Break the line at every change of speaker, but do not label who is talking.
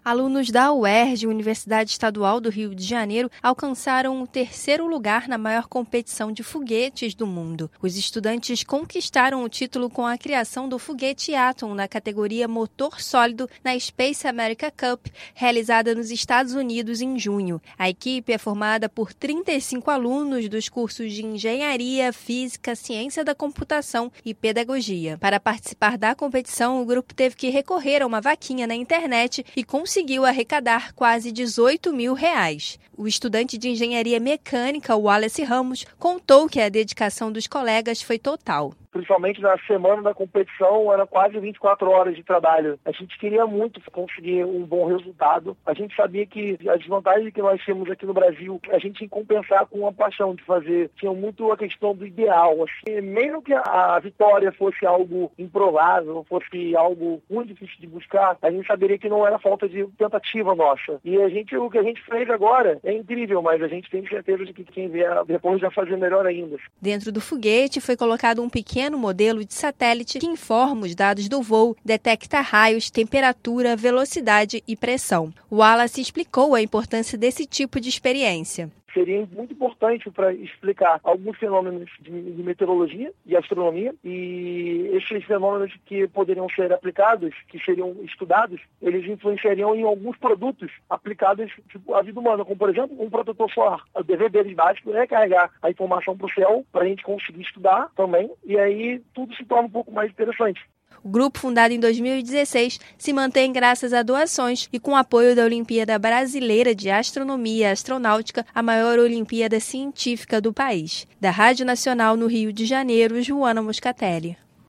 Alunos da UERJ, Universidade Estadual do Rio de Janeiro, alcançaram o 3º lugar na maior competição de foguetes do mundo. Os estudantes conquistaram o título com a criação do foguete Atom na categoria motor sólido na Space America Cup, realizada nos Estados Unidos em junho. A equipe é formada por 35 alunos dos cursos de Engenharia, Física, Ciência da Computação e Pedagogia. Para participar da competição, o grupo teve que recorrer a uma vaquinha na internet e conseguiu arrecadar quase R$18 mil. O estudante de engenharia mecânica, Wallace Ramos, contou que a dedicação dos colegas foi total.
Principalmente na semana da competição, era quase 24 horas de trabalho. A gente queria muito conseguir um bom resultado. A gente sabia que as desvantagens que nós temos aqui no Brasil, a gente tinha que compensar com a paixão de fazer. Tinha muito a questão do ideal. Assim, mesmo que a vitória fosse algo improvável, fosse algo muito difícil de buscar, a gente saberia que não era falta de tentativa nossa. E o que a gente fez agora é incrível, mas a gente tem certeza de que quem vier depois vai fazer melhor ainda.
Dentro do foguete foi colocado um pequeno modelo de satélite que informa os dados do voo, detecta raios, temperatura, velocidade e pressão. O Wallace explicou a importância desse tipo de experiência.
Seria muito importante para explicar alguns fenômenos de meteorologia e astronomia, e esses fenômenos que poderiam ser aplicados, que seriam estudados, eles influenciariam em alguns produtos aplicados à vida humana, como por exemplo um protetor solar. O dever deles básico é carregar a informação para o céu para a gente conseguir estudar também, e aí tudo se torna um pouco mais interessante.
O grupo, fundado em 2016, se mantém graças a doações e com o apoio da Olimpíada Brasileira de Astronomia e Astronáutica, a maior Olimpíada científica do país. Da Rádio Nacional no Rio de Janeiro, Joana Moscatelli.